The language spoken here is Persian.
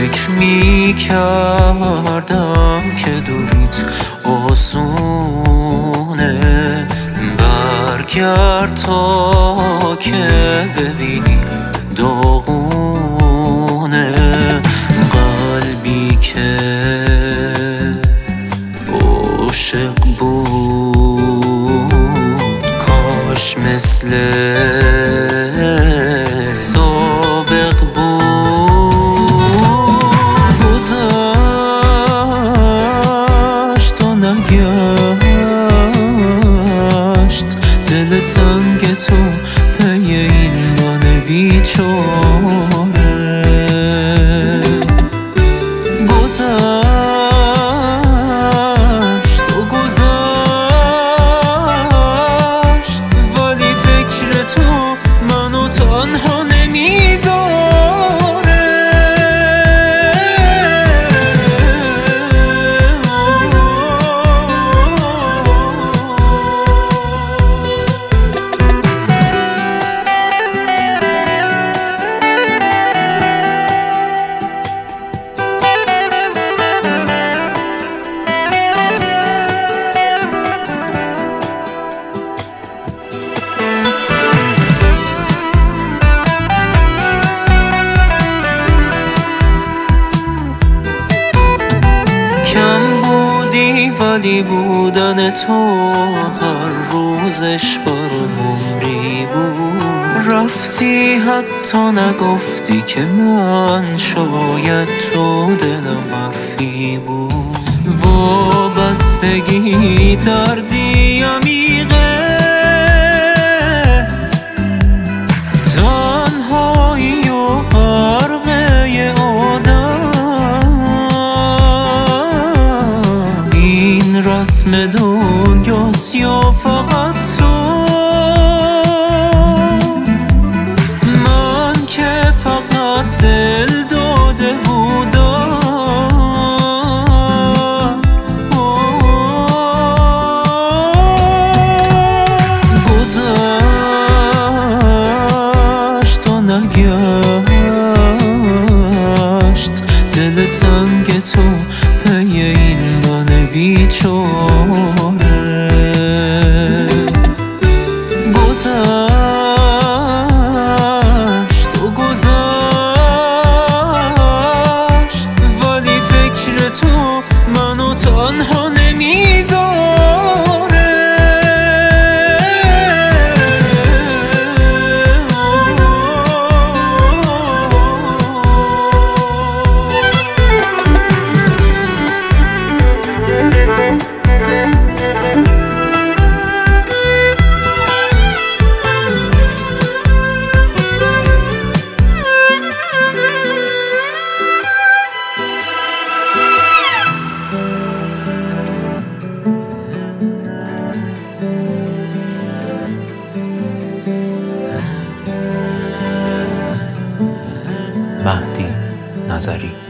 فکر میکردم که دوریت آسونه، برگرد تا که ببینی داغونه. قلبی که عاشق بود کاش مثل سابق بود. گذشت و نگشت دل سنگ تو پی این من بیچاره. گذشت و گذشت ولی فکر تو منو تنها نمیذاره. ولی بودن تو هر روزش برام عمری بود. رفتی حتی نگفتی که من شاید تو دلم حرفی بود. وابستگی دردی عمیقه، تنهایی و غرقه رسم دنیاست یا فقط تو؟ من که فقط دل داده بودم. گذشت و نگشت دل سنگ تو پی این من بیچاره. گذشت و گذشت ولی فکر تو منو تنها نمیذاره. مهدی نظری.